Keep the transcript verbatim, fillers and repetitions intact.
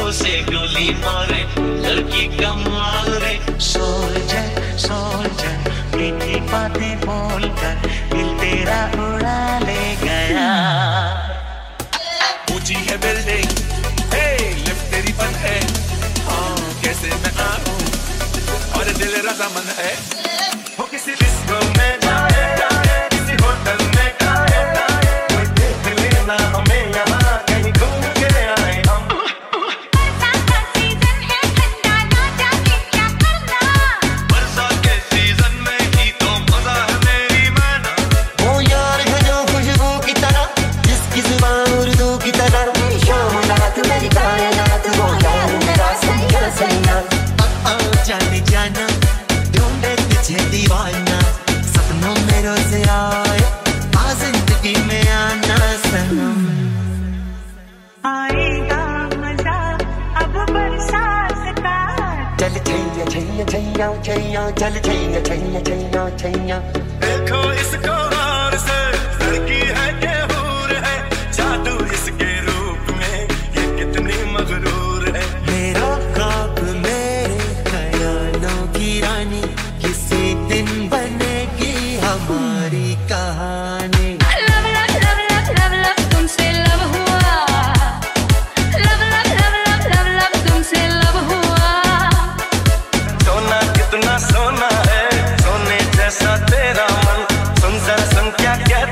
आंखों से गोली मारे, लड़की कमाल रे। सोल्जर सोल्जर मीठी बातें बोलकर दिल तेरा उड़ा ले गया। ऊंची है बिल्डिंग, हे लिफ्ट तेरी बंद है, हाँ कैसे मैं आऊं और दिल रजामंद है। हो किसी डिस्को में जाए जाए, किसी होटल में खाए जाए, कोई देख लेना हमें यहाँ कहीं घूम के आए हम। बरसात का सीजन है ठंडा, ना जाके क्या करना। बरसात के सीजन में ही तो मजा है मेरी माना। वो यार है जो खुशबू की तरह, जिसकी जुबान उर्दू की तरह। मेरी शाम रात मेरी कायनात, वो यार मेरा सैया सैया। जाने जाना ढूंढे तुझे दीवाना, सपनों में रोज आए आ जिंदगी में आना सनम। आएगा मजा अब बरसात का। चल छैया छैया छैया छैया, चल छैया छैया छैया छैया। देखो इसको गौर से, लड़की है के हूर है, जादू इसके रूप में ये कितनी मगरूर है। मेरा ख्वाब मेरे ख्यालों की रानी, किसी दिन बनेगी हमारी कहानी। Love love love love love love तुमसे लव हुआ, love love love love love love तुमसे लव हुआ। सोना कितना सोना है, सोने जैसा तेरा मन, सुन जरा सुन क्या क्या